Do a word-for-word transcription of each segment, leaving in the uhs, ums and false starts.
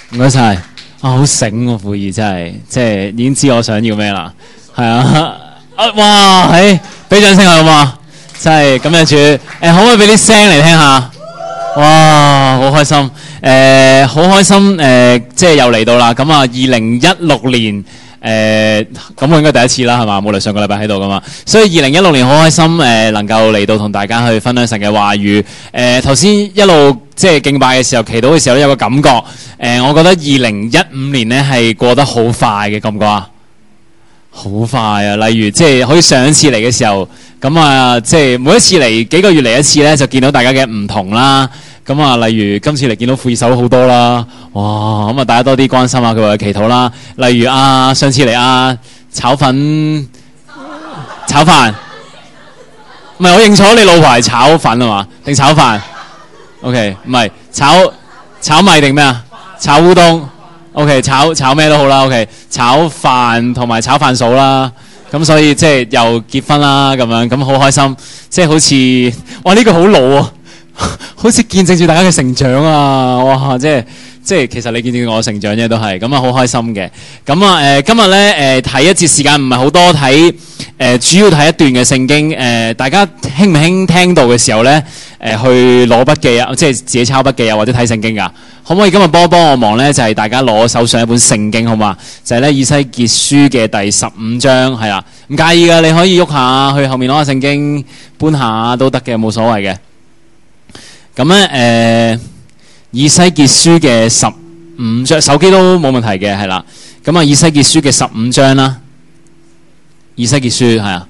唔該晒。啊，好醒喎，富兒真係，即係已經知我想要咩啦。係啊，啊哇，誒，俾掌聲佢好嘛？真係咁樣住，誒、呃，可唔可以俾啲聲嚟聽下？哇，好開心！誒、呃，好開心！誒、呃，即係又嚟到啦。咁啊，二零一六年。誒、呃、咁我應該第一次啦，係嘛？冇嚟上個禮拜喺度噶嘛，所以二零一六年好開心誒、呃，能夠嚟到同大家去分享神嘅話語。誒頭先一路即係敬拜嘅時候、祈禱嘅時候咧，有個感覺。誒、呃，我覺得二零一五年咧係過得好快嘅，覺唔覺啊？好快啊！例如即係可以上一次嚟嘅時候，咁啊，即係每一次嚟幾個月嚟一次咧，就見到大家嘅唔同啦。咁啊，例如今次嚟見到富二手好多啦，哇！咁啊，大家多啲關心下佢嘅祈禱啦。例如啊，上次嚟啊，炒粉炒飯，唔係我認錯你老婆係炒粉啊嘛？定炒飯 ？OK， 唔係炒炒米定咩啊？炒烏冬 ，OK， 炒炒咩都好啦 ，OK， 炒飯同埋炒飯嫂啦。咁所以即係又結婚啦，咁樣咁好開心，即係好似哇呢、呢個好老啊！好似見證住大家嘅成長啊！哇，即係即係其實你見證住我嘅成長啫，都係咁啊，好開心嘅。咁啊誒，今日咧誒睇一節時間唔係好多，睇誒、呃、主要睇一段嘅聖經誒、呃，大家興唔興聽到嘅時候咧誒、呃、去攞筆記啊，即係自己抄筆記啊，或者睇聖經噶？可唔可以今日幫幫我忙咧？就係、是、大家攞手上一本聖經好嘛？就係咧以西結書嘅第十五章係啦，唔介意噶，你可以喐下去後面攞下聖經搬下都得嘅，冇所謂嘅。咁咧誒，以西結書嘅十五章，手機都冇問題嘅，係啦。咁啊，以西結書嘅十五章啦，以西結書係啊。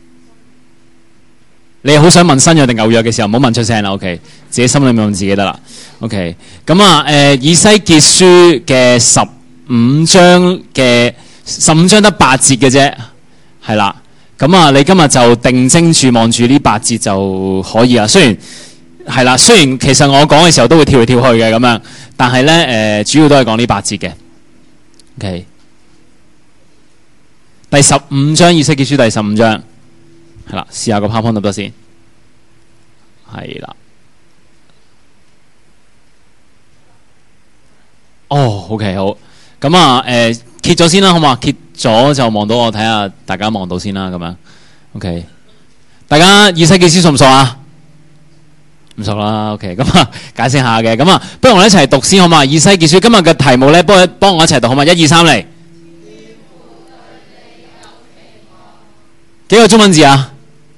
你好想問新約定舊約嘅時候，唔好問出聲啦 ，OK。自己心裏面問自己得啦 ，OK。咁啊誒，以西結書嘅十五章嘅十五章得八節嘅啫，係啦。咁啊，你今日就定睛住望住呢八節就可以啦。雖然係啦，雖然其實我講嘅時候都會跳嚟跳去嘅咁樣，但係咧誒，主要都係講呢八節嘅。OK，第十五章以西結書第十五章係啦，試下個 PowerPoint 得唔得先？係啦。哦 ，OK 好，咁啊誒揭咗先啦，好嘛？揭咗就望到我睇下，大家望到先啦，咁樣。OK，大家以西結書熟唔熟啊？唔熟啦 ，OK， 咁啊解釋下嘅，咁啊不如我哋一齊讀先好嘛？以西結書今日嘅題目咧，幫幫我一齊讀好嘛？一二三嚟，幾個中文字啊？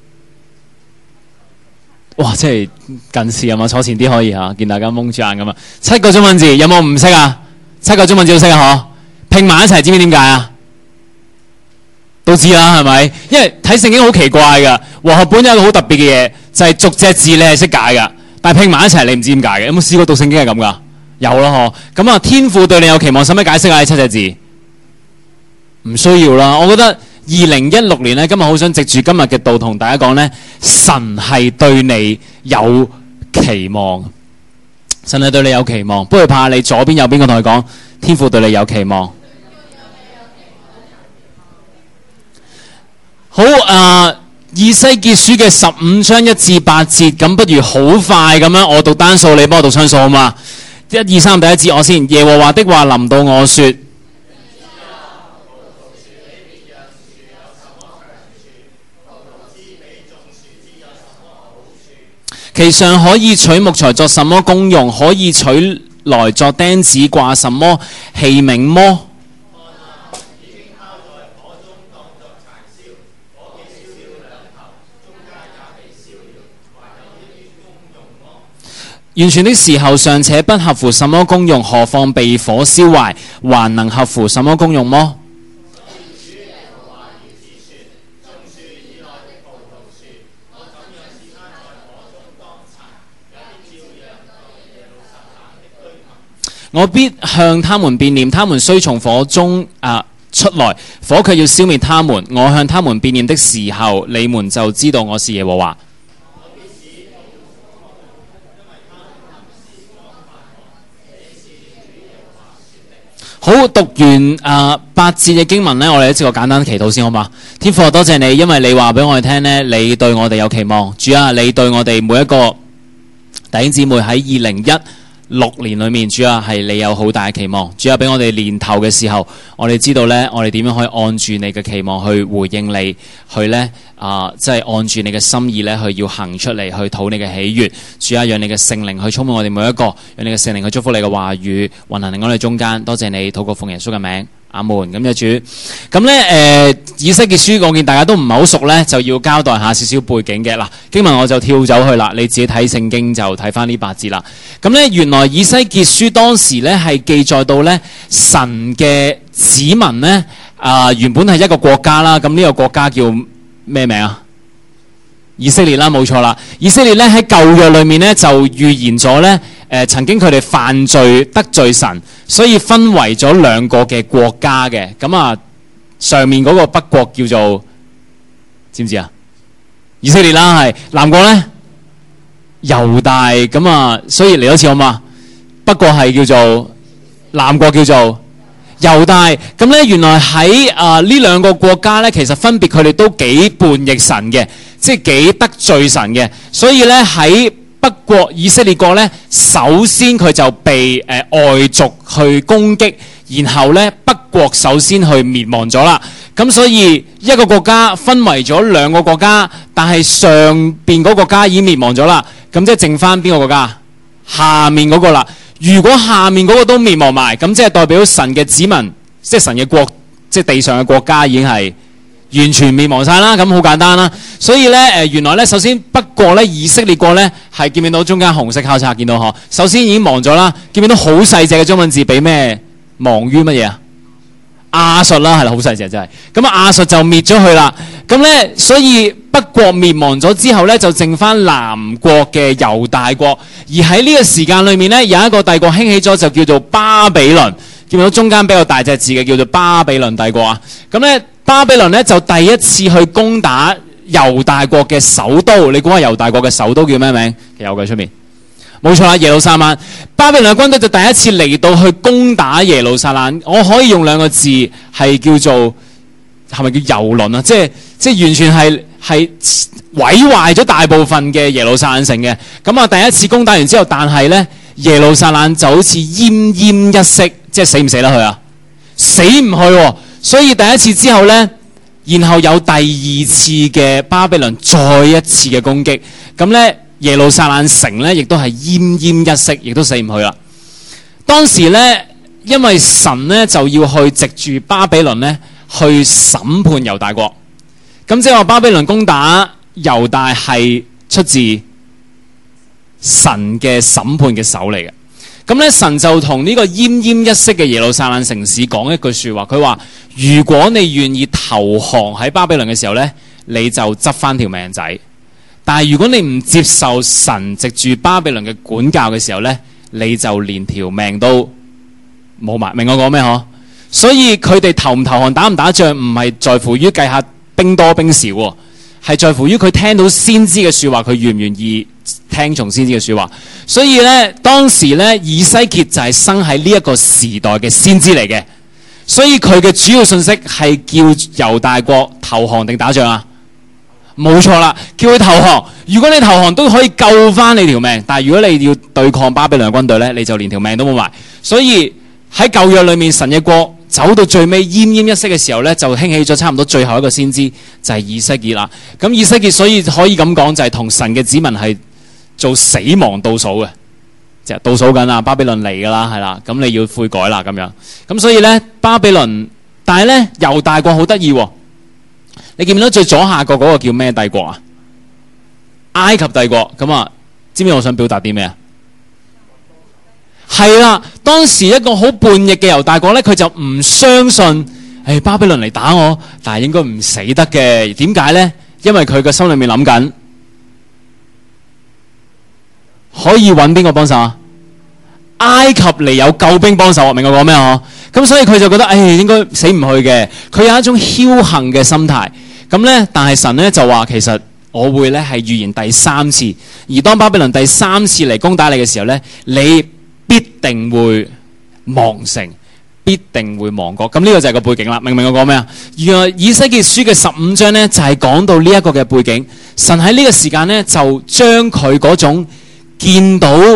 哇，即係近視啊嘛，坐前啲可以嚇，見大家蒙住眼咁啊。七個中文字有冇唔識啊？七個中文字都識啊？嗬，拼埋一齊知唔知點解啊？都知啦，係咪？因為睇聖經好奇怪㗎，和合本有一個好特別嘅嘢，就係、是、逐隻字你係識解㗎，但係拼埋一齊你唔知點解嘅。有冇試過讀聖經係咁㗎？有啦，嗬。咁啊，天父對你有期望，使乜解釋啊？呢七隻字唔需要啦。我覺得二零一六年咧，今日好想藉住今日嘅道同大家講咧，神係對你有期望，神係對你有期望。不過怕你左邊右邊個同佢講，天父對你有期望。好啊，以西結書嘅十五章一至八節，咁不如好快咁樣，我讀單數，你幫我讀雙數好嘛？一二三，第一節我先。耶和華的話臨到我說，其上可以取木材作什麼功用？可以取來作釘子掛什麼器皿麼？完全的時候尚且不合乎什麼功用，何況被火燒壞，還能合乎什麼功用麼？我必向他們變臉，他們雖從火中啊出來，火卻要消滅他們。我向他們變臉的時候，你們就知道我是耶和華。好，讀完啊、呃、八節嘅經文呢，我哋一次過簡單祈禱先好嘛？天父，多謝你，因為你話俾我哋聽呢，你對我哋有期望。主啊，你對我哋每一個弟兄姊妹喺二零一六年裏面，主啊係你有好大嘅期望，主啊俾我哋年頭嘅時候，我哋知道咧，我哋點樣可以按住你嘅期望去回應你，去咧啊，即係按住你嘅心意咧，去要行出嚟，去討你嘅喜悅。主啊，讓你嘅聖靈去充滿我哋每一個，讓你嘅聖靈去祝福你嘅話語運行喺我哋中間。多謝你，禱告奉耶穌嘅名。阿門。咁就主，咁咧誒，以西結書我見大家都唔係好熟咧，就要交代下少少背景嘅。嗱，經文我就跳走去啦，你自己睇聖經就睇翻呢八節啦。咁咧原來以西結書當時咧係記載到咧神嘅子民咧啊、呃、原本係一個國家啦，咁呢個國家叫咩名啊？以色列啦，冇錯啦。以色列咧喺舊約裏面咧就預言咗咧。誒、呃、曾經佢哋犯罪得罪神，所以分為咗兩個嘅國家嘅。咁啊，上面嗰個北國叫做知唔知啊？以色列啦，係南國咧猶大。咁啊，所以嚟多次好嘛？北國係叫做南國叫做猶大。咁咧原來喺啊呢兩個國家咧，其實分別佢哋都幾叛逆神嘅，即係幾得罪神嘅。所以咧喺北國以色列國咧，首先佢就被誒、呃、外族去攻擊，然後咧北國首先去滅亡咗啦。咁所以一個國家分為咗兩個國家，但係上邊嗰個國家已經滅亡咗啦。咁即係剩翻邊個國家？下面嗰個啦。如果下面嗰個都滅亡埋，咁即係代表神嘅子民，即係神嘅國，即係地上嘅國家已經係完全滅亡晒啦。咁好簡單啦。所以咧，誒原來咧，首先北國咧，以色列國咧，係見唔見到中間紅色交叉？見到嗬？首先已經亡咗啦。見唔見到好細隻嘅中文字？俾咩亡於乜嘢啊？亞述啦，係啦，好細隻真係。咁啊，亞述就滅咗佢啦。咁咧，所以北國滅亡咗之後咧，就剩翻南國嘅猶大國。而喺呢個時間裏面咧，有一個帝國興起咗，就叫做巴比倫。見唔見到中間比較大隻字嘅叫做巴比倫帝國啊？咁咧，巴比倫咧就第一次去攻打猶大國嘅首都。你估下猶大國嘅首都叫咩名？有嘅出面，冇錯啦，耶路撒冷。巴比倫嘅軍隊就第一次嚟到去攻打耶路撒冷。我可以用兩個字係叫做係咪叫蹂躪啊？即係即係完全係係毀壞咗大部分嘅耶路撒冷城嘅。咁啊，第一次攻打完之後，但係咧耶路撒冷就好似奄奄一息，即係死唔死得去啊？死唔去喎。所以第一次之後咧。然後有第二次嘅巴比倫再一次嘅攻擊，咁咧耶路撒冷城咧亦都係奄奄一息，亦都死唔去啦。當時咧，因為神咧就要去藉住巴比倫咧去審判猶大國，咁即係話巴比倫攻打猶大係出自神嘅審判嘅手嚟嘅。咁咧神就同呢個奄奄一息嘅耶路撒冷城市講一句說話，佢話：如果你願意投降喺巴比倫嘅時候咧，你就執翻條命仔；但係如果你唔接受神藉住巴比倫嘅管教嘅時候咧，你就連條命都冇埋。明我講咩嗬？所以佢哋投唔投降、打唔打仗，唔係在乎於計下兵多兵少，係在乎於佢聽到先知嘅說話，佢願唔願意聽從先知嘅說話。所以咧，當時咧，以西結就係生喺呢一個時代嘅先知嚟嘅。所以佢嘅主要信息係叫猶大國投降定打仗啊？冇錯啦，叫佢投降。如果你投降都可以救翻你條命，但係如果你要對抗巴比倫軍隊咧，你就連條命都冇埋。所以喺舊約裏面，神嘅國走到最尾奄奄一息嘅時候咧，就興起咗差唔多最後一個先知，就係以西結啦。咁以西結所以可以咁講，就係同神嘅子民係做死亡倒數嘅。倒數緊啦，巴比倫嚟噶啦，係啦，咁你要悔改啦，咁樣，咁所以咧，巴比倫，但係咧，猶大國好得意，你見唔見到最左下角嗰個叫咩帝國啊？埃及帝國，咁啊，知唔知我想表達啲咩啊？係啦，當時一個好叛逆嘅猶大國咧，佢就唔相信，誒、哎，巴比倫嚟打我，但係應該唔死得嘅，點解咧？因為佢個心裏面諗緊。可以揾邊個幫手啊？埃及嚟有救兵幫手，明我講咩嗬？咁所以佢就覺得，誒、哎，應該死唔去嘅。佢有一種僥倖嘅心態。咁咧，但係神咧就話，其實我會咧係預言第三次。而當巴比倫第三次嚟攻打你嘅時候咧，你必定會亡城，必定會亡國。咁呢個就係個背景啦。明唔明我講咩啊？原來以西結書嘅十五章咧就係、是、講到呢一個嘅背景。神喺呢個時間咧就將佢嗰種見到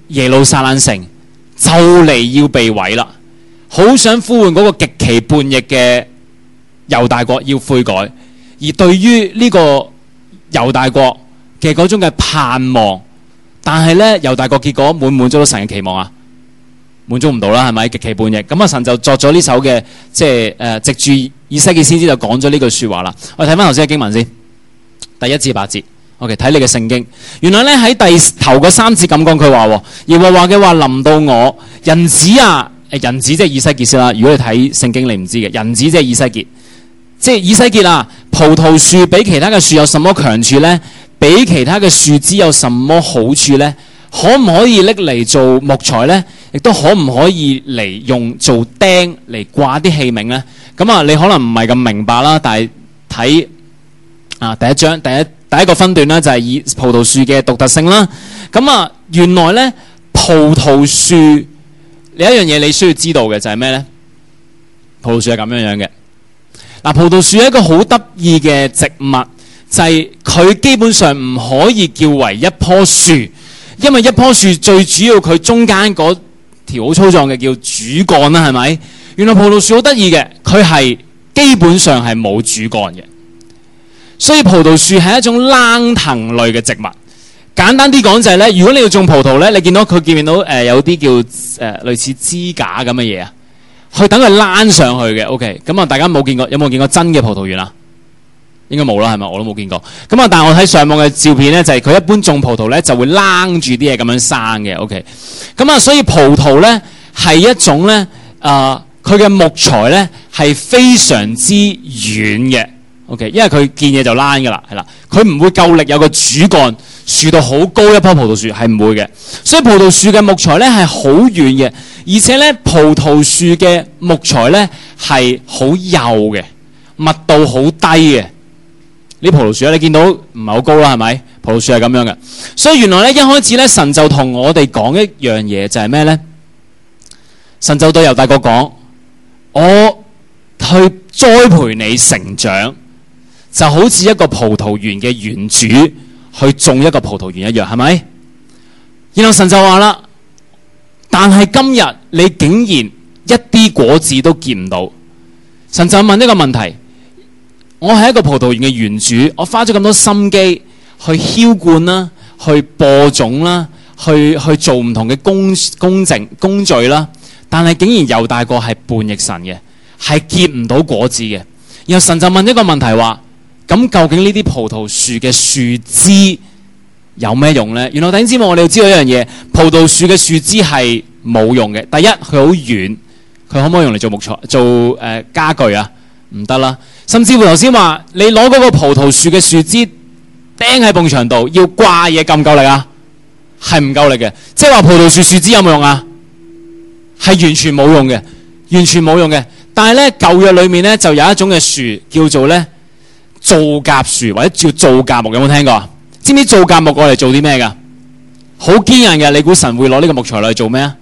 耶路撒冷城就嚟要被毀啦，好想呼喚嗰個極其叛逆嘅猶大國要悔改，而對於呢個猶大國嘅嗰種嘅盼望，但係咧猶大國結果滿唔滿足到神嘅期望啊？滿足唔到啦，係咪？極其叛逆，咁啊神就作咗呢首嘅即係誒藉住以西結先知就講咗呢句說話啦。我哋睇翻頭先嘅經文先，第一至八節。OK， 睇你嘅聖經。原來咧喺第頭嗰三節咁講，佢話耶和華嘅話臨到我，人子啊，誒人子即係以西結先啦。如果你睇聖經，你唔知嘅，人子即係以西結，即係以西結啊。葡萄樹比其他嘅樹有什麼強處咧？比其他嘅樹枝有什麼好處咧？可唔可以拎嚟做木材咧？亦都可唔可以嚟用做釘嚟掛啲器皿咧？咁啊，你可能唔係咁明白啦，但係睇啊第一章第一。第一個分段咧就係以葡萄樹嘅獨特性啦。咁啊，原來咧葡萄樹有一樣嘢你需要知道嘅就係咩咧？葡萄樹係咁樣樣嘅。嗱，葡萄樹係一個好得意嘅植物，就係、是、佢基本上唔可以叫為一棵樹，因為一棵樹最主要佢中間嗰條好粗壯嘅叫主幹啦，係咪？原來葡萄樹好得意嘅，佢係基本上係冇主幹嘅。所以葡萄樹係一種冷藤類嘅植物。簡單啲講就係咧，如果你要種葡萄咧，你見到佢見唔見到誒、呃、有啲叫誒、呃、類似支架咁嘅嘢啊，去等佢躝上去嘅。OK， 咁啊，大家冇見過有冇見過真嘅葡萄園啊？應該冇啦，係咪？我都冇見過。咁啊，但係我睇上網嘅照片咧，就係、是、佢一般種葡萄咧就會躝住啲嘢咁樣生嘅。OK， 咁啊，所以葡萄咧係一種咧啊，佢、呃、嘅木材咧係非常之軟嘅。OK， 因為佢見嘢就躝噶啦，係啦，佢唔會夠力有個主幹，樹到好高一棵葡萄樹係唔會嘅，所以葡萄樹嘅木材咧係好軟嘅，而且咧葡萄樹嘅木材咧係好幼嘅，密度好低嘅。呢葡萄樹咧你見到唔係好高啦，係咪？葡萄樹係咁樣嘅，所以原來咧一開始咧神就同我哋講一樣嘢，就係咩咧？神就對猶大國講：我去栽培你成長。就好似一個葡萄園嘅園主去種一個葡萄園一樣，係咪？然後神就話啦，但係今日你竟然一啲果子都見唔到。神就問一個問題：我係一個葡萄園嘅園主，我花咗咁多心機去澆灌啦，去播種啦，去去做唔同嘅工工程工序啦，但係竟然猶大國係叛逆神嘅，係結唔到果子嘅。然後神就問一個問題話：咁究竟呢啲葡萄樹嘅樹枝有咩用呢？原來弟兄姊妹，我哋要知道一樣嘢，葡萄樹嘅樹枝係冇用嘅。第一，佢好軟，佢可唔可以用嚟做木材、做誒、呃、家具啊？唔得啦。甚至乎頭先話，你攞嗰個葡萄樹嘅樹枝釘喺埲牆度，要掛嘢夠唔夠力啊？係唔夠力嘅。即係話葡萄樹樹枝有冇用啊？係完全冇用嘅，完全冇用嘅。但係咧舊約裏面咧就有一種嘅樹叫做咧皂莢樹或者叫皂莢木，有冇聽過啊？知唔知皂莢木過嚟做啲咩噶？好堅韌嘅，你估神會攞呢個木材嚟做咩啊？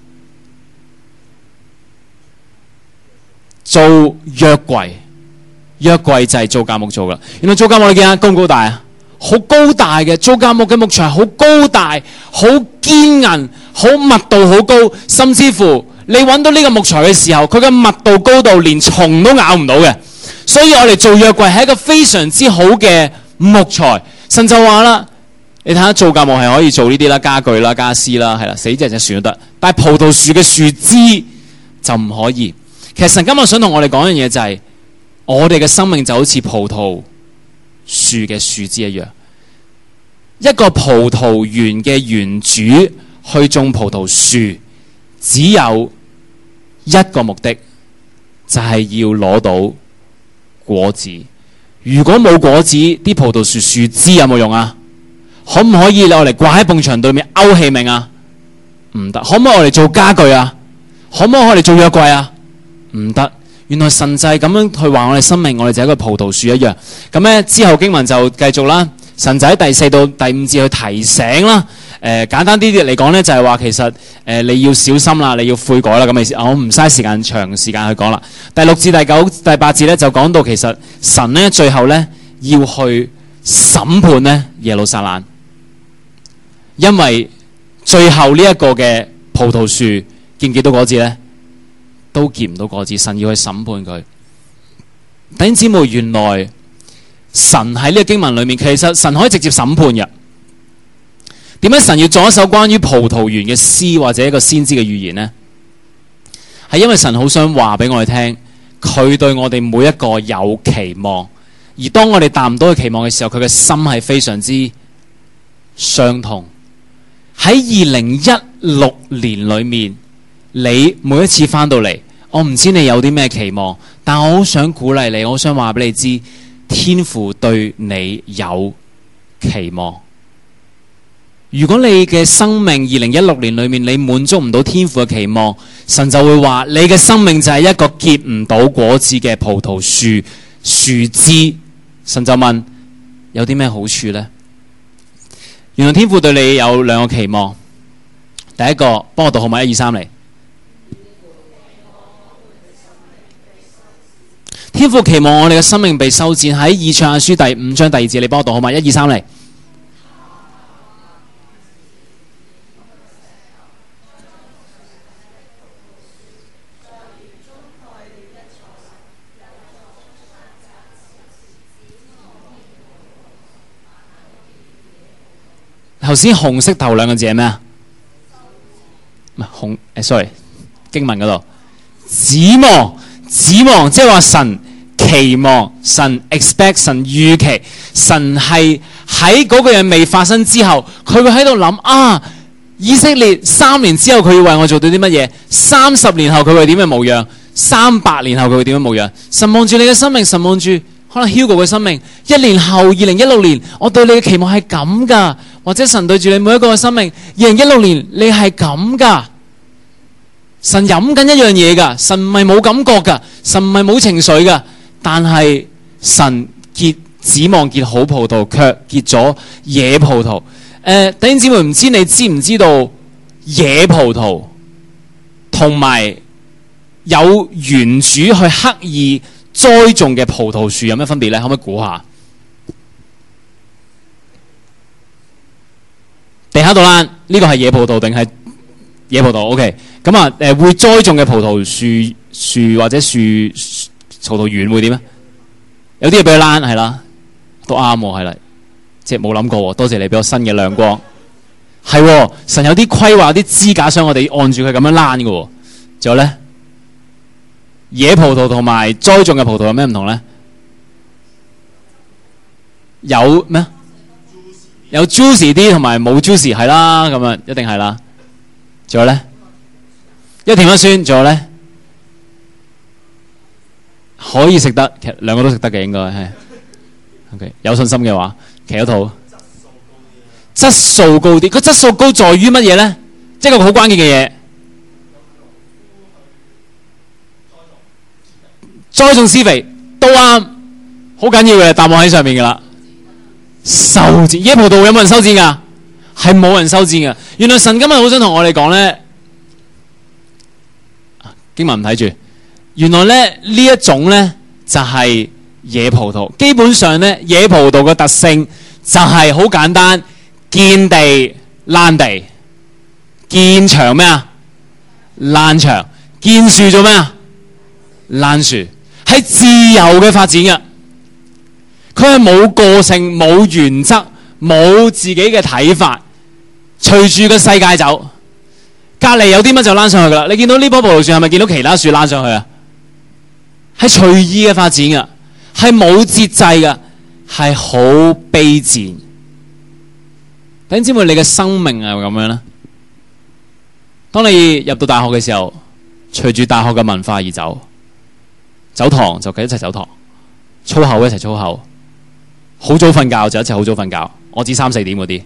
做約櫃，約櫃就係皂莢木做噶。原來皂莢木你見下高唔高大啊？好高大嘅，皂莢木嘅木材好高大，好堅韌，好密度好高，甚至乎你揾到呢個木材嘅時候，佢嘅密度高到連蟲都咬唔到嘅。所以我哋做約櫃係一個非常之好嘅木材。神就話啦，你睇下皂莢木係可以做呢啲啦，家具啦、家私啦，係啦，死隻隻樹都得。但係葡萄樹嘅樹枝就唔可以。其實神今日想同我哋講一樣嘢，就係我哋嘅生命就好似葡萄樹嘅樹枝一樣。一個葡萄園嘅園主去種葡萄樹，只有一個目的，就係要攞到果子。如果冇果子，啲葡萄樹樹枝有冇用啊？可唔可以攞嚟掛喺埲牆對面勾器皿啊？唔得。可唔可以攞嚟做家具啊？可唔可以攞嚟做約櫃啊？唔得。原來神就係咁樣去話我哋生命，我哋就係一個葡萄樹一樣。咁咧之後經文就繼續啦。神就喺第四到第五節去提醒啦。誒、呃，簡單啲啲嚟講咧，就係話其實誒、呃、你要小心啦，你要悔改啦。咁意思，我唔嘥時間長時間去講啦。第六至第九、第八節咧就講到其實神咧最後咧要去審判咧耶路撒冷，因為最後呢一個嘅葡萄樹結唔結到果子呢？都結唔到果子，神要去審判佢。弟兄姊妹，原來神喺呢個經文裏面，其實神可以直接審判嘅。點解神要作一首關於葡萄園嘅詩或者一個先知嘅預言呢？係因為神好想話俾我哋聽，佢對我哋每一個有期望，而當我哋達唔到佢期望嘅時候，佢嘅心係非常之傷痛。喺二零一六年裏面，你每一次翻到嚟，我唔知你有啲咩期望，但我好想鼓勵你，我好想話俾你知，天父對你有期望。如果你嘅生命二零一六年裏面你滿足唔到天父嘅期望，神就會話你嘅生命就係一個結唔到果子嘅葡萄樹樹枝。神就問有啲咩好處呢？原來天父對你有兩個期望。第一個，幫我讀號碼一二三嚟。天父期望我哋嘅生命被修剪，喺以賽亞書第五章第二節，你幫我讀號碼一二三嚟。頭先紅色頭兩個字係咩啊？唔係紅誒 sorry 經文嗰度指望指望，即係話神期望，神 expect， 神預期，神係喺嗰個嘢未發生之後，佢會喺度諗啊，以色列三年之後佢要為我做到啲乜嘢？三十年後佢會點嘅模樣？三百年後佢會點樣模樣？神望住你嘅生命，神望住可能 Hugo 嘅生命，一年後二零一六年，我對你嘅期望係咁噶。或者神對住你每一個嘅生命，二零一六年你係咁噶。神飲緊一樣嘢噶，神唔係冇感覺噶，神唔係冇情緒噶，但係神結指望結好葡萄，卻結咗野葡萄。誒、呃，弟兄姊妹，唔知你知唔知道野葡萄同埋有園主去刻意栽種嘅葡萄樹有咩分別咧？可唔可以估下？地下度啦，呢個係野葡萄定係野葡萄 ？OK， 咁啊，誒會栽種嘅葡萄樹樹或者樹葡萄園會點咧？有啲嘢俾佢躝係啦，都啱喎，係啦，即係冇諗過喎。多謝你俾我新嘅亮光，係神有啲規劃，有啲支架想我哋按住佢咁樣躝嘅喎。仲有咧，野葡萄同埋栽種嘅葡萄有咩唔同咧？有咩？有 juicy 啲同埋冇 juicy 係啦，咁啊一定係啦。仲有咧，一甜一酸，仲有咧可以食得，其實兩個都食得嘅應該係。OK， 有信心嘅話，企一套質素高啲。個質素高在於乜嘢咧？即係個好關鍵嘅嘢。栽種施肥都啱，好緊要嘅答案喺上面㗎啦。修剪野葡萄有冇人修剪噶？係冇人修剪噶。原來神今日好想同我哋講咧，經文唔睇住。原來咧呢一種咧就係野葡萄。基本上咧野葡萄嘅特性就係好簡單，見地爛地，見牆咩啊？爛牆，見樹做咩啊？爛樹，係自由嘅發展嘅。佢係冇個性、冇原則、冇自己嘅睇法，隨住個世界走。隔離有啲乜就躝上去噶啦。你見到呢棵葡萄樹係咪見到其他樹躝上去啊？係隨意嘅發展噶，係冇節制噶，係好卑賤。弟兄姊妹，你嘅生命係咪咁樣咧？當你入到大學嘅時候，隨住大學嘅文化而走，走堂就一齊走堂，粗口一齊粗口。好早瞓覺就一齊好早瞓覺，我指三四點嗰啲。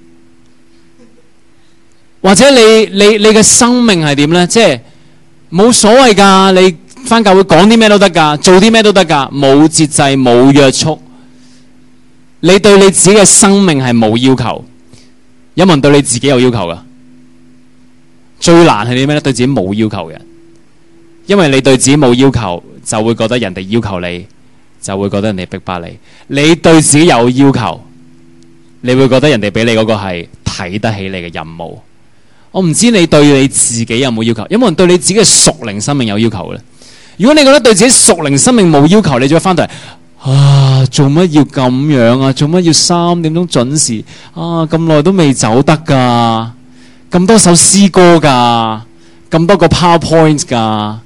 或者你你你嘅生命係點呢？即係冇所謂㗎，你返教會講啲咩都得㗎，做啲咩都得㗎，冇節制冇約束。你對你自己嘅生命係冇要求，有冇人對你自己有要求㗎？最難係啲咩呢？對自己冇要求嘅，因為你對自己冇要求，就會覺得人哋要求你。就會覺得人哋逼迫你，你對自己有要求，你會覺得人哋俾你嗰個係睇得起你嘅任務。 我唔知你對你自己有冇要求？有冇人對你自己嘅屬靈生命有要求嘅咧？如果你覺得對自己屬靈生命冇要求，你就會翻到嚟啊，做乜要咁樣啊？做乜要三點鐘準時啊？咁耐都未走得噶，咁多首詩歌噶，咁多個 PowerPoint 噶。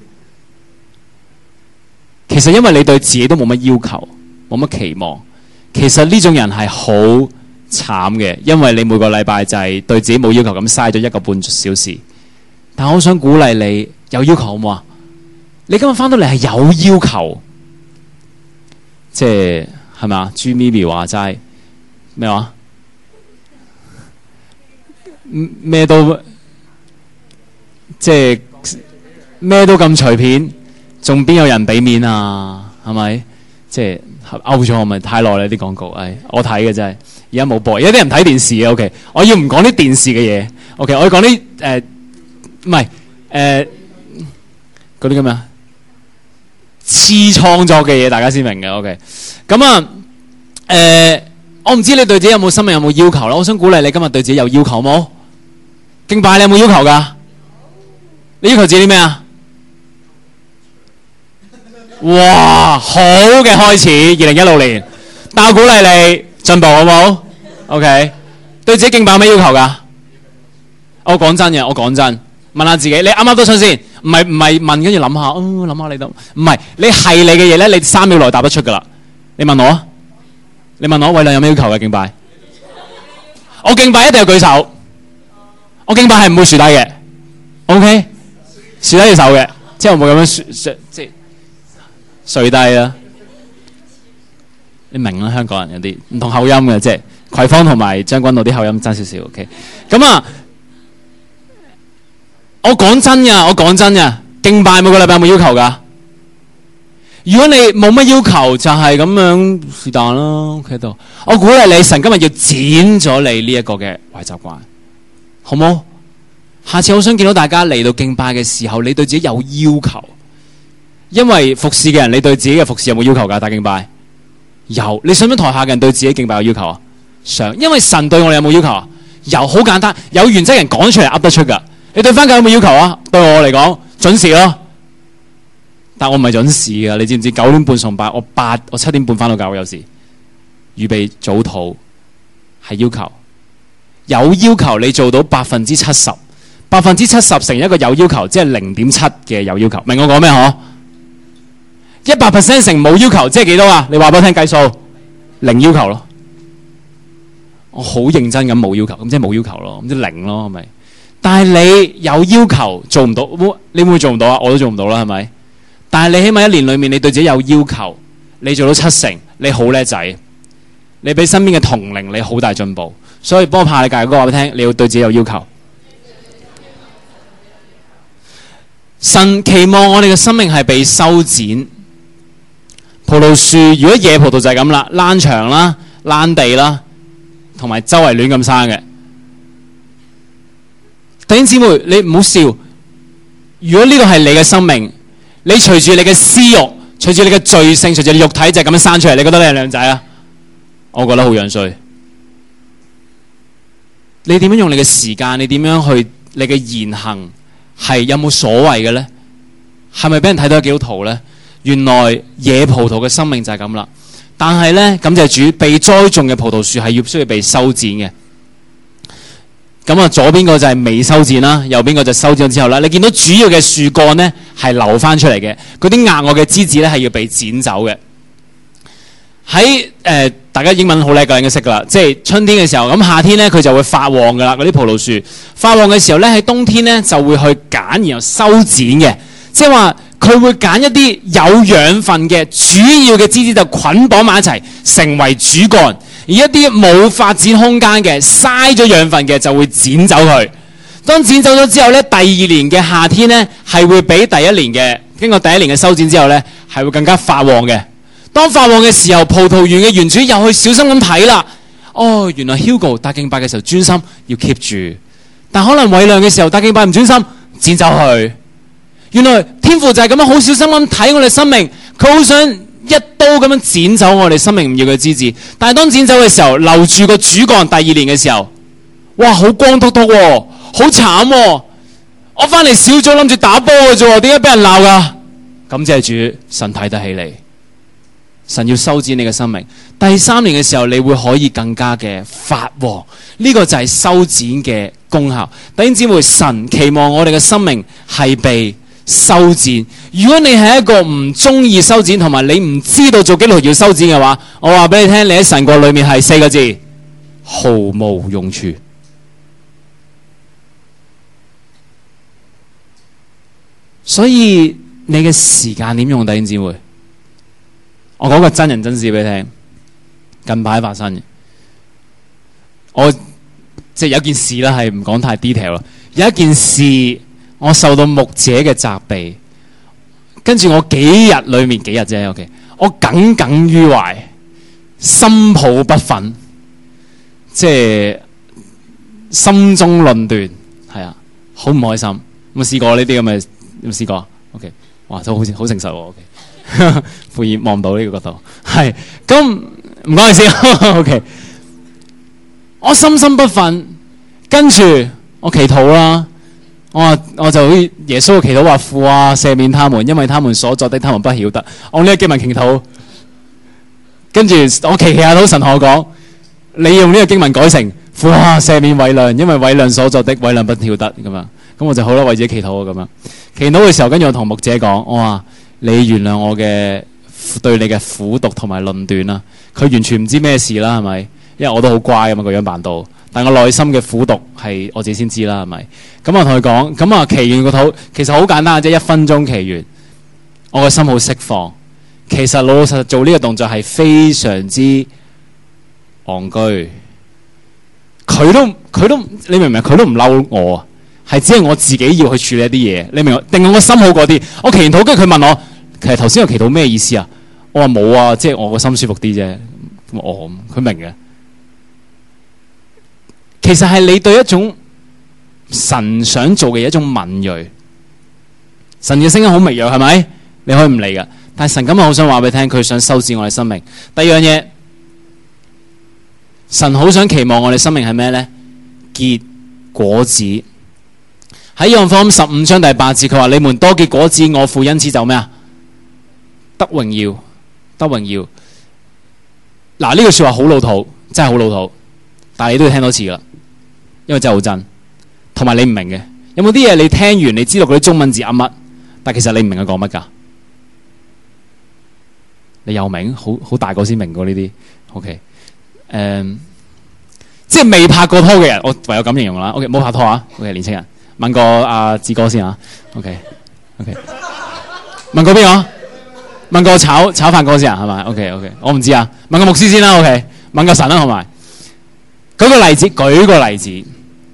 其實因為你對自己都冇乜要求，冇乜期望，其實呢種人係好慘嘅，因為你每個禮拜就係對自己冇要求咁嘥咗一個半小時。但我想鼓勵你有要求好唔好啊？你今日翻到嚟係有要求，即係係咪啊？朱咪咪話齋咩話？咩都即係咩都咁隨便，仲邊有人俾面啊？係咪？即係勾咗我咪太耐啦啲廣告，唉，我睇嘅真係。而家冇播，而家啲人睇電視嘅 ，OK。我要唔講啲電視嘅嘢 ，OK。我要講啲誒唔係誒嗰啲咁啊，次創作嘅嘢，大家先明嘅 ，OK。咁啊誒，我唔知你對自己有冇生命有冇要求啦。我想鼓勵你今日對自己有要求冇？敬拜你有冇要求㗎？你要求自己啲咩啊？哇，好嘅開始，二零一六年，但我鼓勵你進步好冇 ？OK， 對自己敬拜有咩要求㗎？我講真嘅，我講真，問下自己，你啱啱都出先，唔係唔係問跟住諗下，哦諗下你都唔係，你係你嘅嘢咧，你三秒內答得出㗎啦。你問我啊，你問我，偉亮有咩要求嘅敬拜？我敬拜一定要舉手，我敬拜係唔會豎低嘅 ，OK， 豎低隻手嘅，即係我冇咁樣豎豎即係。垂低啦，你明啦？香港人有啲唔同口音嘅，即係葵芳同埋將軍澳啲口音爭少少。OK， 咁啊，我講真㗎，我講真㗎，敬拜每個禮拜有冇要求㗎？如果你冇乜要求，就係咁樣是但啦。OK 度，我鼓勵你，神今日要剪咗你呢一個嘅壞習慣，好冇？下次我想見到大家嚟到敬拜嘅時候，你對自己有要求。因為服侍嘅人，你對自己嘅服侍有冇要求㗎？大敬拜有，你想唔想台下嘅人對自己敬拜有要求啊？想，因為神對我哋有冇要求啊？有，好簡單，有原則人講出嚟噏得出㗎。你對翻教有冇要求啊？對我嚟講，準時咯。但我唔係準時㗎，你知唔知？九點半崇拜，我八我七點半翻到教會，有時預備早禱係要求，有要求你做到百分之七十，百分之七十乘一個有要求，即係零點七嘅有要求。明我講咩嗬？一百 percent 乘冇要求，即係幾多啊？你話俾我聽計數，零要求咯。我好認真咁冇要求，咁即係冇要求咯，咁即係零咯，係咪？但係你有要求做唔到，你會唔會做唔到啊？我都做唔到啦，係咪？但係你起碼一年裏面，你對自己有要求，你做到七成，你好叻仔，你比身邊嘅同齡你好大進步。所以幫我拍你隔籬嗰個話俾你聽，你要對自己有要求。神期望我哋嘅生命係被修剪。葡萄樹如果野葡萄就係咁啦，躝牆啦、躝地啦，同埋周圍亂咁生嘅。弟兄姊妹，你唔好笑。如果呢個係你嘅生命，你隨住你嘅私欲，隨住你嘅罪性，隨住你肉體就係咁樣生出嚟，你覺得你係靚仔啊？我覺得好樣衰。你點樣用你嘅時間？你點樣去？你嘅言行係有冇所謂嘅咧？係咪俾人睇到有基督徒咧？原來野葡萄嘅生命就係咁啦，但係咧，感謝主，被栽種嘅葡萄樹係要需要被修剪嘅。咁啊，左邊個就係未修剪啦，右邊個就修剪咗之後啦。你見到主要嘅樹幹咧係流翻出嚟嘅，嗰啲額外嘅枝子咧係要被剪走嘅。喺誒、呃，大家英文好叻㗎，應該識㗎啦。即係春天嘅時候，咁夏天咧佢就會發旺㗎啦。嗰啲葡萄樹發旺嘅時候咧，喺冬天咧就會去揀然後修剪嘅，即係話。佢會揀一啲有養分嘅主要嘅枝子就捆綁埋一齊，成為主幹；而一啲冇發展空間嘅、嘥咗養分嘅，就會剪走佢。當剪走咗之後咧，第二年嘅夏天咧，係會比第一年嘅經過第一年嘅修剪之後咧，係會更加發旺嘅。當發旺嘅時候，葡萄園嘅園主又去小心咁睇啦。哦，原來 Hugo 帶敬拜嘅時候專心要 keep 住，但可能偉亮嘅時候帶敬拜唔專心，剪走佢。原來天父就係咁樣好小心咁睇我哋生命，佢好想一刀咁樣剪走我哋生命唔要嘅枝子。但係當剪走嘅時候，留住個主幹，第二年嘅時候，哇，好光禿禿喎， 好慘喎！我翻嚟小組諗住打波嘅啫，點解俾人鬧噶？感謝主，神睇得起你，神要修剪你嘅生命。第三年嘅時候，你會可以更加嘅發旺，呢、這個就係修剪嘅功效。弟兄姊妹，神期望我哋嘅生命係被修剪。如果你係一個唔中意修剪，同埋你唔知道做基督徒要修剪嘅話，我話俾你聽，你喺神國裏面係四個字：毫無用處。所以你嘅時間點用，弟兄姊妹？我講個真人真事俾你聽，近排發生嘅。我即係有件事啦，係唔講太 detail 啦。有一件事，我受到牧者嘅責備，跟住我幾日裏面幾日啫 ，OK， 我耿耿於懷，心抱不忿，即係心中論斷，係啊，好唔開心。有冇試過呢啲咁嘅？有冇試過 ？OK， 哇，都好似好誠實喎。OK， 富爾望唔到呢個角度，係咁唔關事。OK， 我心心不忿，跟住我祈禱啦。我我就好似耶穌嘅祈禱話：父啊，赦免他們，因為他們所作的，他們不曉得。我呢個經文祈禱，跟住我祈祈下禱，神同我講：你用呢個經文改成父啊，赦免偉亮，因為偉亮所作的，偉亮不曉得咁樣。咁我就好啦，為自己祈禱咁樣。祈禱嘅時候，跟住我同牧者講：我話你原諒我嘅對你嘅苦毒同埋論斷啦。佢完全唔知咩事啦，係咪？因為我都好乖咁嘛，個樣扮到。但我內心嘅苦毒係我自己先知啦，係咪？咁我同佢講，咁啊祈完個禱，其實好簡單，即係一分鐘祈完，我個心好釋放。其實老老實實做呢個動作係非常之戇居。佢都佢都，你明唔明？佢都唔嬲我啊！係只係我自己要去處理一啲嘢，你明？定我個心好過啲。我祈完禱，跟住佢問我，其實頭先個祈禱咩意思啊？我話冇啊，即係我個心舒服啲啫。我佢明嘅。其實係你對一種神想做嘅嘢一種敏銳。神嘅聲音好微弱，係咪？你可以唔理噶。但係神今日好想話俾你聽，佢想修剪我哋生命。第二樣嘢，神好想期望我哋生命係咩呢？結果子。喺約翰福音十五章第八節，佢話：你們多結果子，我父因此就咩啊？得榮耀，得榮耀。嗱，呢句說話好老土，真係好老土，但係你都要聽多次噶啦，因為真係好真。同埋你唔明嘅，有冇啲嘢你聽完你知道嗰啲中文字噏乜，但其實你唔明佢講乜噶？你又明？好好大個先明過呢啲。OK， 誒、um，即係未拍過拖嘅人，我唯有咁形容啦。OK， 冇拍拖啊。OK， 年青人。問過阿志哥先啊 ，OK OK， 問過邊個？問過炒炒飯哥先啊，係咪 ？OK OK， 我唔知啊。問個牧師先啦 ，OK， 問個神啦，同埋舉個例子，舉個例子，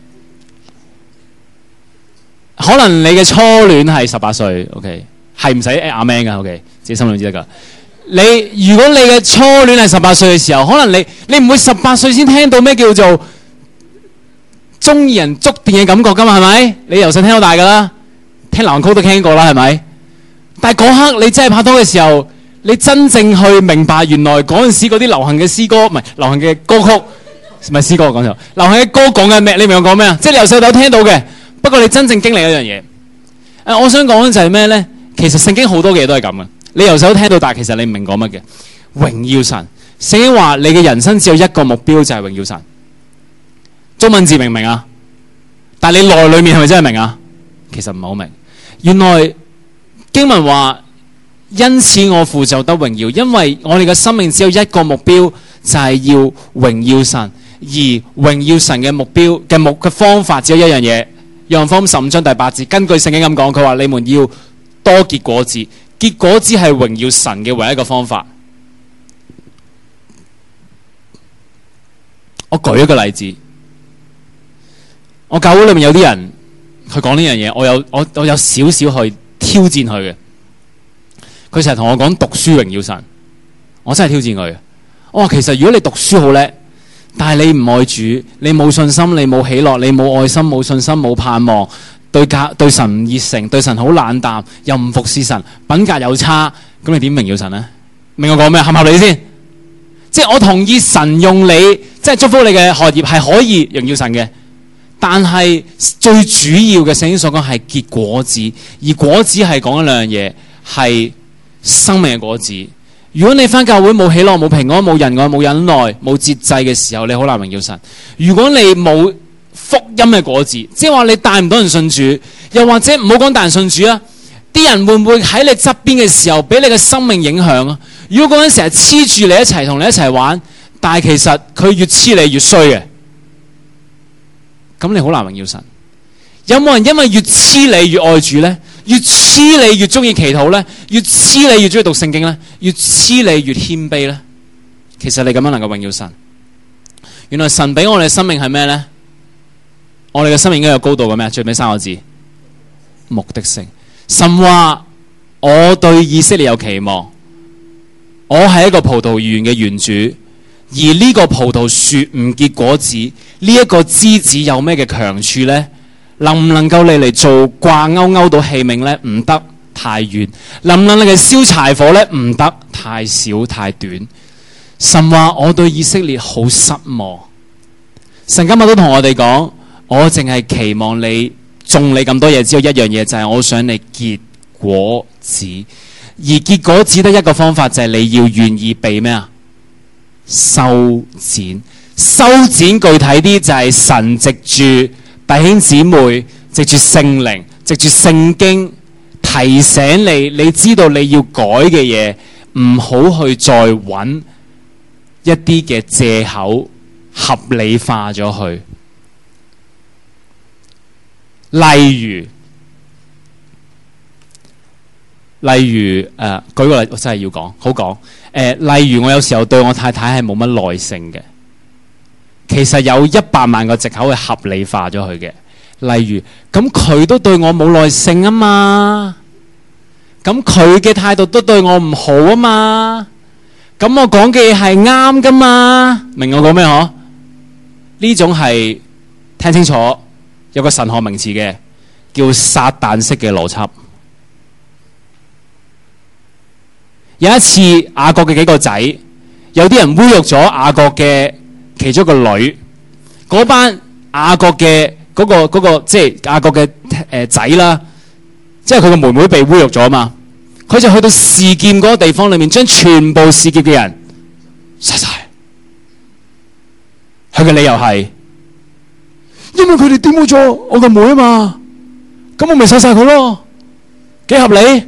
可能你嘅初戀係十八歲 ，OK， 係唔使阿 man 噶 ，OK， 自己心裏知得噶。你如果你嘅初戀係十八歲嘅時候，可能你你唔會十八歲先聽到咩叫做中意人觸電嘅感覺噶嘛，係咪？你由細聽到大噶啦，聽流行曲都聽過啦，係咪？但係嗰刻你真係拍拖嘅時候，你真正去明白原來嗰陣時嗰啲流行嘅詩歌，唔係流行嘅歌曲，唔係詩歌講錯，流行嘅歌講緊咩？你明我講咩啊？即係你由細到聽到嘅，不過你真正經歷一樣嘢。誒，我想講就係咩咧？其實聖經好多嘅嘢都係咁嘅。你由細到聽到大，其實你唔明講乜嘅。榮耀神，聖經話你嘅人生只有一個目標，就係榮耀神。中文字明唔明啊？但係你內裏面係咪真係明啊？其實唔係好明。原來經文話，因此我父就得榮耀，因為我哋嘅生命只有一個目標，就係要榮耀神。而榮耀神嘅目標嘅目嘅方法只有一樣嘢。約翰福音十五章第八節，根據聖經咁講，佢話你們要多結果子，結果子係榮耀神嘅唯一一個方法。我舉一個例子。我教會裏面有啲人去講呢樣嘢，我有我我有少少去挑戰佢嘅。佢成日同我講讀書榮耀神，我真係挑戰佢嘅。我話其實如果你讀書好叻，但係你唔愛主，你冇信心，你冇喜樂，你冇愛心，冇信心，冇盼望，對教對神唔熱誠，對神好冷淡，又唔服侍神，品格又差，咁你點榮耀神呢？明我講咩？合唔合理先？即係我同意神用你，即係祝福你嘅學業係可以榮耀神嘅。 但係最主要嘅聖經所講係結果子，而果子係講緊兩樣嘢，係生命嘅果子。如果你返教會冇喜樂、冇平安、冇仁愛、冇忍耐、冇節制嘅時候，你好難榮耀神。如果你冇福音嘅果子，即係話你帶唔到人信主，又或者唔好講帶人信主啊，啲人會唔會喺你側邊嘅時候俾你嘅生命影響啊？如果嗰個人成日黐住你一齊同你一齊玩，但係其實佢越黐你越衰嘅，咁你好難榮耀神。有冇人因為越黐你越愛主呢？越黐你越中意祈禱呢？越黐你越中意讀聖經呢？越黐你越謙卑呢？其實你咁樣能夠榮耀神。原來神俾我哋嘅生命係咩呢？我哋嘅生命應該有高度嘅咩？最尾三個字，目的性。神話我對以色列有期望，我係一個葡萄園嘅園主，而呢個葡萄樹唔結果子，呢、這、一個枝子有咩嘅強處呢？能唔能夠你嚟做掛鈎勾到器皿呢？唔得，太遠。能唔能你嚟燒柴火呢？唔得，太少太短。神話我對以色列好失望。神今日都同我哋講，我淨係期望你種你咁多嘢，只有一樣嘢，就係、是、我想你結果子。而結果子得一個方法，就係、是、你要願意被咩啊？修剪。修剪具體啲就係神藉住弟兄姊妹，藉住聖靈，藉住聖經提醒你，你知道你要改嘅嘢，唔好去再揾一啲嘅借口合理化咗佢。例如，例如誒、呃，舉個例，我真係要講，好講誒、呃。例如我有時候對我太太係冇乜耐性嘅。其實有一百萬個藉口去合理化咗佢嘅，例如咁佢都對我冇耐性啊嘛，咁佢嘅態度都對我唔好啊嘛，咁我講嘅嘢係啱噶嘛，明我講咩嗬？呢種係聽清楚，有個神學名詞嘅，叫撒旦式嘅邏輯。有一次雅各嘅幾個仔，有啲人侮辱咗雅各嘅其中一個女，嗰班雅各嘅嗰、嗰個嗰、嗰個即係雅各嘅誒仔啦，即係佢個妹妹被侮辱咗嘛，佢就去到示劍嗰個地方裏面，將全部示劍嘅人殺晒。佢嘅理由係因為佢哋玷污咗我個妹啊嘛，咁我咪殺晒佢咯，幾合理？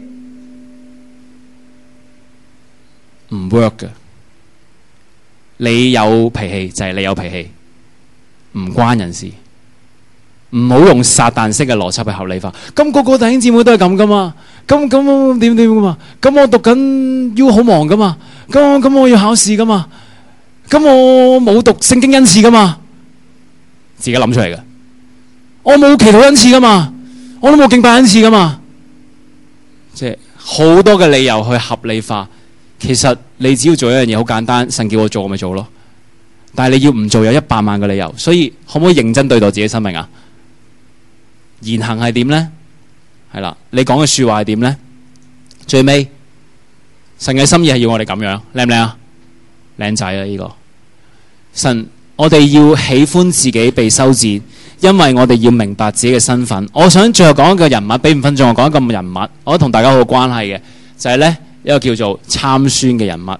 唔 work 嘅。你有脾氣就係、是、你有脾氣，唔關人事。唔好用撒旦式嘅邏輯去合理化。咁個個弟兄姊妹都係咁噶嘛？咁咁點點噶嘛？咁我讀緊 U 好忙噶嘛？咁咁我要考試噶嘛？咁我冇讀聖經恩賜噶嘛？自己諗出嚟嘅。我冇祈禱恩賜噶嘛？我都冇敬拜恩賜噶嘛？即係好多嘅理由去合理化。其實你只要做一樣嘢好簡單，神叫我做我咪做咯。但係你要唔做有一百萬個理由，所以可唔可以認真對待自己生命啊？言行係點呢？係啦，你講嘅說話係點呢？最尾神嘅心意係要我哋咁樣，靚唔靚啊？靚仔啊！呢個神，我哋要喜歡自己被修剪，因為我哋要明白自己嘅身份。我想最後講一個人物，俾五分鐘我講一個人物，我同大家好有關係嘅，就係呢。一個叫做參孫嘅人物。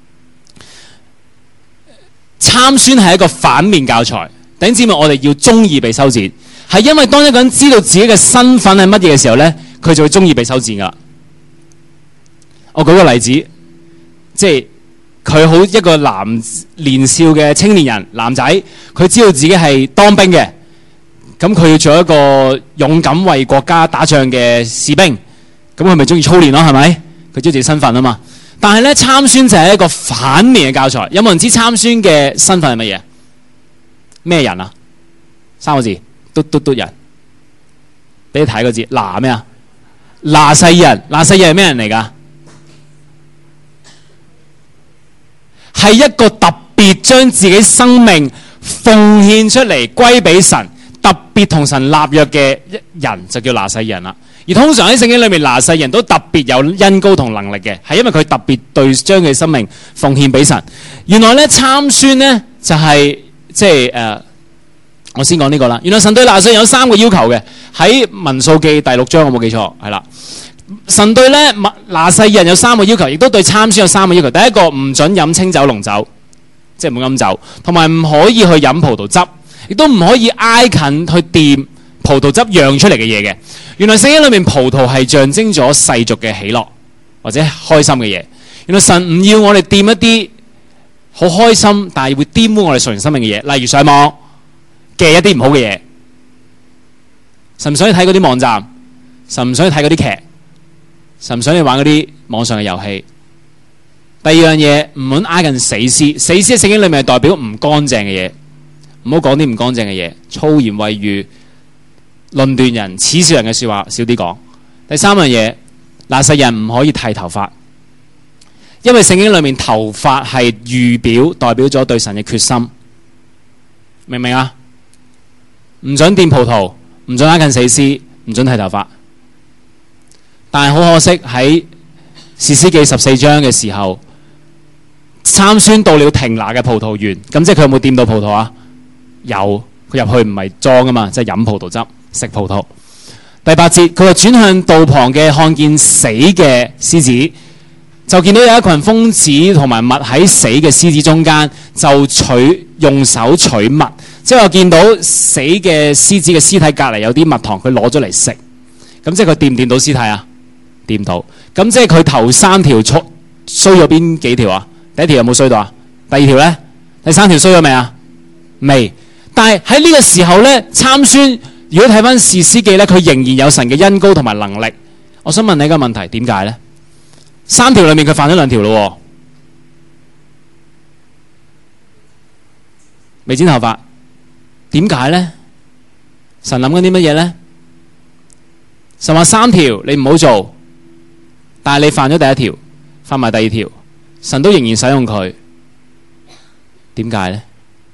參孫係一個反面教材。弟兄姊妹，我哋要中意被修剪，係因為當一個人知道自己嘅身份係乜嘢嘅時候呢，佢就會中意被修剪噶。我舉個例子，即係佢好一個男年少嘅青年人男仔，佢知道自己係當兵嘅，咁佢要做一個勇敢為國家打仗嘅士兵，咁佢咪中意操練咯？係咪？佢知道自己身份啊嘛，但係咧參孫就係一個反面嘅教材。有冇人知參孫嘅身份係乜嘢？咩人啊？三個字，嘟嘟嘟人。俾你睇個字，拿咩啊？拿細人。拿細人係咩人嚟噶？係一個特別將自己生命奉獻出嚟歸俾神，特別同神立約嘅人，就叫拿細人啦。而通常喺聖經裏面，拿細人都特別有恩膏同能力嘅，係因為佢特別對將佢生命奉獻俾神。原來咧參孫咧就係即係誒我先講呢個啦。原來神對拿細人有三個要求嘅，喺民數記第六章，我冇記錯係啦。神對咧拿細人有三個要求，亦都對參孫有三個要求。第一個，唔准飲清酒濃酒，即係唔好飲酒，同埋唔可以去飲葡萄汁，亦都唔可以挨近去掂葡萄汁釀出嚟嘅嘢嘅。原來聖經裏面葡萄係象徵咗世俗嘅喜樂或者開心嘅嘢。原來神唔要我哋掂一啲好開心但係會玷污我哋屬靈生命嘅嘢，例如上網嘅一啲唔好嘅嘢。神唔想你睇嗰啲網站，神唔想你睇嗰啲劇，神唔想你玩嗰啲網上嘅遊戲。第二樣嘢，唔好挨近死屍。死屍喺聖經裏面係代表唔乾淨嘅嘢，唔好講啲唔乾淨嘅嘢，粗言穢語、論斷人、恥笑人嘅說話少啲講。第三樣嘢，拿細人唔可以剃頭髮，因為聖經裏面頭髮係預表代表咗對神嘅決心，明唔明啊？唔准掂葡萄，唔准挨近死屍，唔准剃頭髮。但係好可惜喺士師記十四章嘅時候，參孫到了亭拿嘅葡萄園，咁即係佢有冇掂到葡萄啊？有，佢入去唔係裝啊嘛，即係飲葡萄汁、食葡萄。第八節，佢話轉向道旁嘅，看見死嘅獅子，就見到有一群蜂子同埋蜜喺死嘅獅子中間，就取用手取蜜，即係話見到死嘅獅子嘅屍體隔離有啲蜜糖，佢攞咗嚟食。咁即係佢掂唔掂到屍體啊？掂到。咁即係佢頭三條衰咗邊幾條啊？第一條有冇衰到啊？第二條呢？第三條衰咗未啊？未。但係喺呢個時候呢，參孫如果睇翻士師記呢，佢仍然有神嘅恩膏同埋能力。我想問你一個問題，點解呢？三條裏面佢犯咗兩條咯，未剪頭髮，點解呢？神諗緊啲乜嘢呢？神話三條你唔好做，但係你犯咗第一條，犯埋第二條，神都仍然使用佢，點解呢？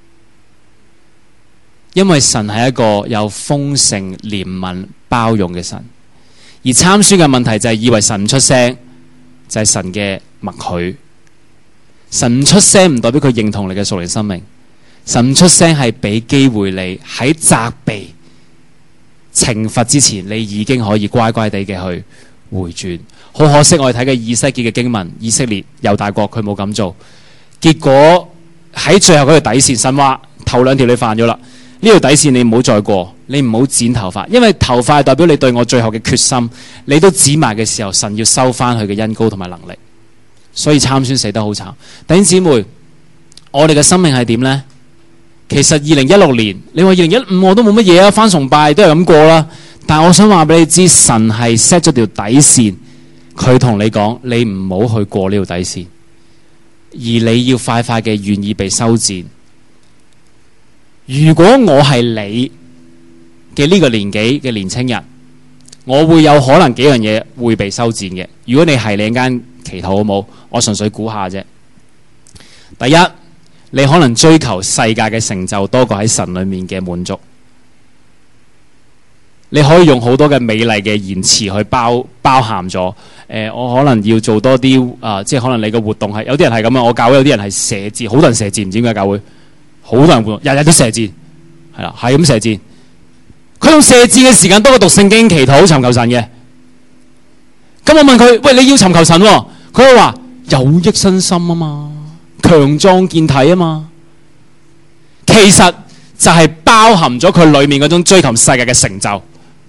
因為神係一個有豐盛、憐憫、包容嘅神，而參孫嘅問題就係以為神唔出聲，就係、是、神嘅默許。神唔出聲唔代表佢認同你嘅屬靈生命，神唔出聲係俾機會你喺責備、懲罰之前，你已經可以乖乖地嘅去回轉。好可惜，我哋睇嘅以西結嘅經文，以色列猶大國佢冇咁做，結果喺最後嗰條底線，神話頭兩條你犯咗啦。呢條底線你唔好再過，你唔好剪頭髮，因為頭髮代表你對我最後嘅決心。你都剪埋嘅時候，神要收翻佢嘅恩膏同埋能力，所以參孫死得好慘。弟兄姊妹，我哋嘅生命係點呢？其實二零一六年，你話二零一五我都冇乜嘢啊，返崇拜都係咁過啦。但係我想話俾你知，神係 set 咗條底線，佢同你講，你唔好去過呢條底線，而你要快快嘅願意被修剪。如果我係你嘅呢個年紀嘅年青人，我會有可能幾樣嘢會被修剪嘅。如果你係你間祈禱好冇？我純粹估下啫。第一，你可能追求世界嘅成就多過喺神裏面嘅滿足。你可以用好多嘅美麗嘅言辭去包包含咗。誒、呃，我可能要做多啲啊、呃，即係可能你嘅活動係有啲人係咁樣。我教會有啲人係射箭，好多人射箭，唔知點解教會。好多人活動，日日都射箭，係啦，係咁射箭。佢用射箭嘅時間多過讀聖經、祈禱、尋求神嘅。咁我問佢：喂，你要尋求神、哦？佢會話有益身心啊嘛，強壯健體啊嘛。其實就係包含咗佢裏面嗰種追求世界嘅成就。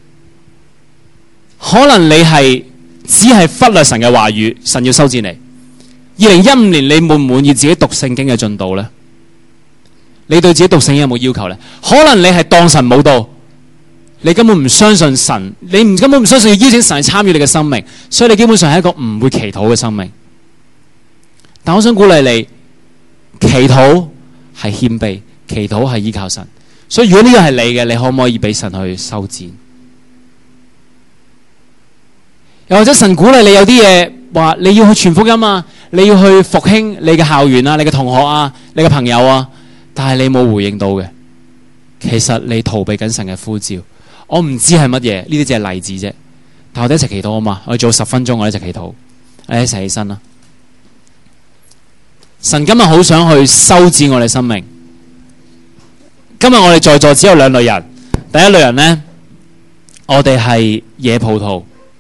可能你係只係忽略神嘅話語，神要修剪你。二零一五年你滿唔滿意自己讀聖經嘅進度呢？你對自己讀聖經有冇要求呢？可能你係當神冇到，你根本唔相信神，你唔根本唔相信要邀請神去參與你嘅生命，所以你基本上係一個唔會祈禱嘅生命。但我想鼓勵你，祈禱係謙卑，祈禱係依靠神。所以如果呢個係你嘅，你可唔可以俾神去修剪？又或者神鼓勵你有啲嘢話你要去傳福音啊，你要去復興你嘅校園啊，你嘅同學啊，你嘅朋友啊，但係你冇回應到嘅，其實你逃避緊神嘅呼召。我唔知係乜嘢，呢啲只係例子啫。但我哋一齊祈禱啊嘛，我哋做十分鐘，我哋一齊祈禱，我哋一齊起身啦。神今日好想去修剪我哋生命， 今日我哋在座只有兩類人，第一類人呢，我哋係野葡萄；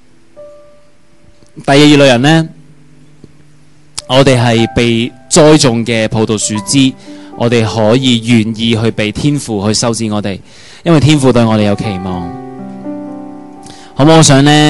第二類人呢，我哋係被栽種嘅葡萄樹枝，我哋可以願意去被天父去修剪我哋，因為天父對我哋有期望。好唔好？我想呢。